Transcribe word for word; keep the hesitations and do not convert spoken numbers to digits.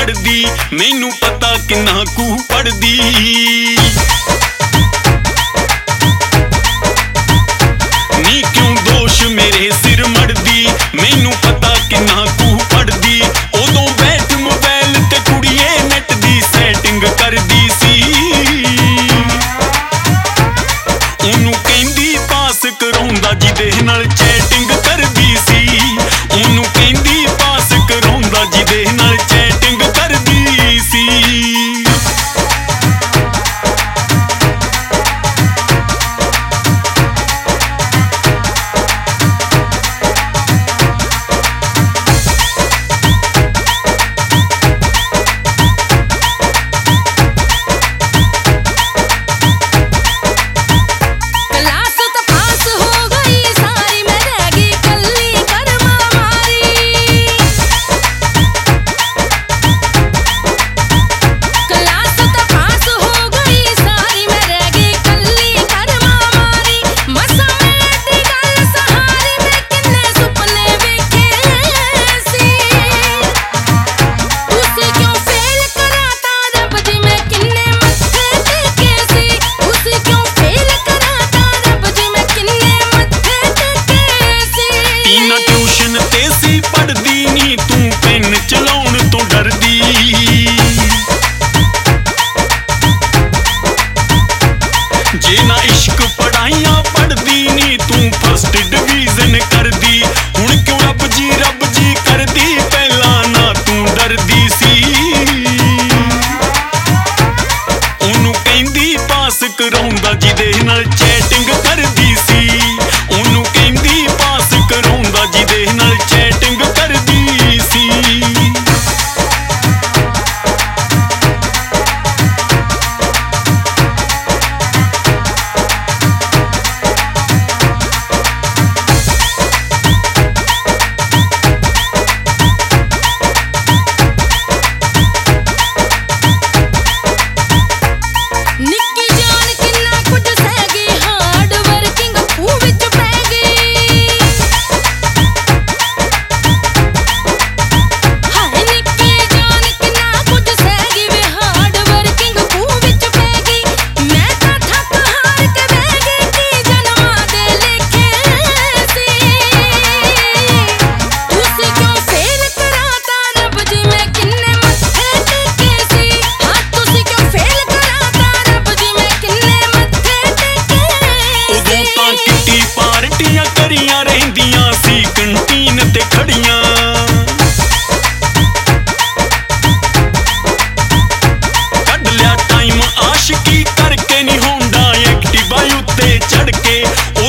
पढ़दी, मैनू पता किन्ना कू पढ़दी। नी क्यों दोष मेरे सिर मड़दी, मैनू पता किन्ना कू पढ़दी। उदों बैठ मोबाइल ते कुड़िए नेट दी सैटिंग करदी सी। ओनू कहंदी पास कराउंदा जिदे नाल चैटिंग करदी सी। ओनू कहंदी पास कराउंदा जिदे नाल चैटिंग करदी सी। पढ़दी नी तू पेन चलाउण तो डरदी। जे ना इश्क पढ़ाइयां पढ़दी नी तू फर्स्ट डिवीजन करदी। हुण क्यों रब जी रब जी करदी, पहला ना तू डरदी सी। ओनू कहंदी पास कराउंदा जिदे नाल चैटिंग करदी सी। ओनू कहंदी पास कराउंदा जिदे नाल चैटिंग करदी सी। निक्की जान किन्ना कुछ सहगी, हार्ड वर्किंग खूह विच पै गई। हाय निक्की जान किन्ना कुछ सहगी वे, हार्ड वर्किंग खूह विच पै गई। मैं तां थक हार के बह गई कि जन्मां दे लेखे सी। तुसी क्यों फेल कराता रब जी, मैं किन्ने मत्थे टेके सी। हाँ तुसी क्यों फेल कराता रब जी, मैं किन्ने मत्थे टेके उदों सी। तां किटी पार्टियां करियां रहिंदियां सी कंटीन ते खड़ियां। कढ लिया टाइम आशिकी करके नी होंडा एक्टिवा उत्ते चढ़ के।